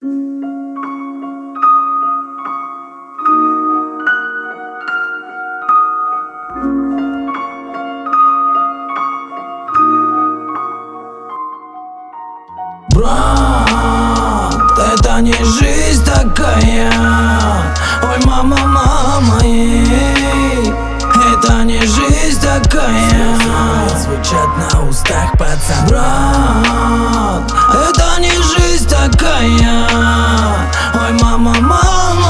Брат, это не жизнь такая. Ой, мама, мама, это не жизнь такая. Звучат на устах пацан. Брат, это не жизнь такая. Ой, мама, мама,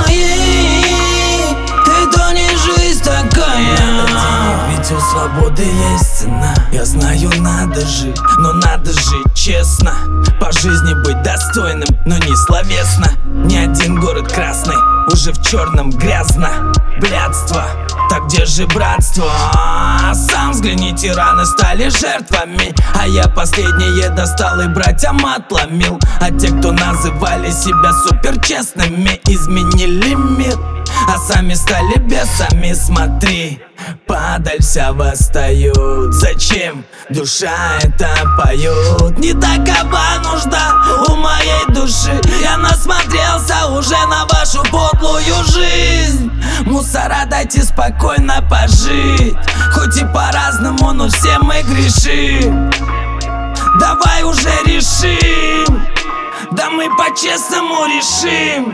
это не жизнь такая. Ведь у свободы есть цена. Я знаю, надо жить, но надо жить честно. По жизни быть достойным, но не словесно. Ни один город красный, уже в черном грязно. Блядство, так где же братство? Сам взгляни, тираны стали жертвами, а я последнее достал и братьям отломил. А те, кто называли себя суперчестными, изменили мир, а сами стали бесами. Смотри, падаль вся восстают. Зачем душа это поет? Не такова нужда у моей души. Я насмотрелся уже на вашу подлую жизнь. Мусора, дайте спокойно пожить. Хоть и по-разному, но все мы грешим. Давай уже решим. Да мы по-честному решим.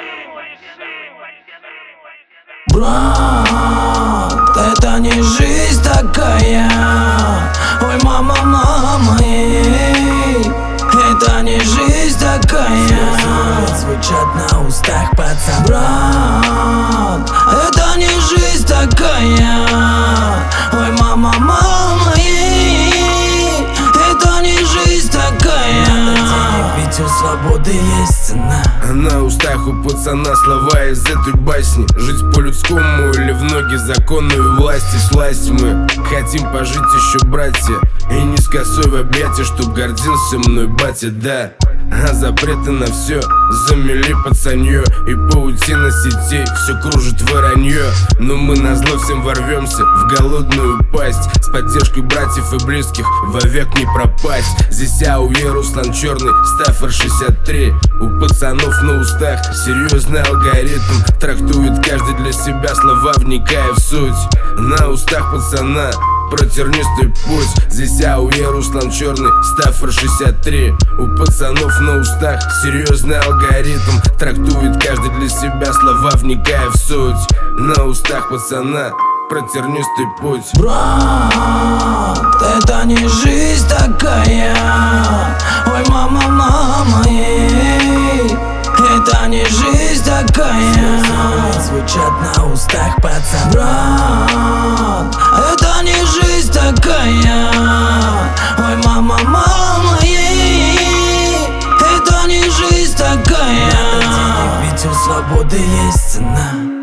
Брат, это не жизнь такая. Ой, мама, мама, это не жизнь такая. Звучат на устах пацан. Брат, это не жизнь такая. Ой, мама, мама, это не жизнь такая. Ведь у свободы есть цена. На устах у пацана слова из этой басни. Жить по-людскому или в ноги законную власти. Сласть мы хотим пожить еще, братья, и не с косой в объятия, чтоб гордился мной батя, да. А запреты на все замели пацанье, и паутина сетей все кружит воронье. Но мы назло всем ворвемся в голодную пасть. С поддержкой братьев и близких вовек не пропасть. Здесь АУЕ, Руслан Черный, Стаффер 63. У пацанов на устах серьезный алгоритм. Трактует каждый для себя слова, вникая в суть. На устах пацана про тернистый путь. Здесь АУЕ, Руслан Черный, Стаффер 63. У пацанов на устах серьезный алгоритм. Трактует каждый для себя слова, вникая в суть. На устах пацана про тернистый путь. Брат, это не жизнь такая. Ой, мама, мама, это не жизнь такая. Звучат на устах пацан. Брат, это не жизнь такая. Ой, мама, мама, это не жизнь такая. Ведь у свободы есть цена.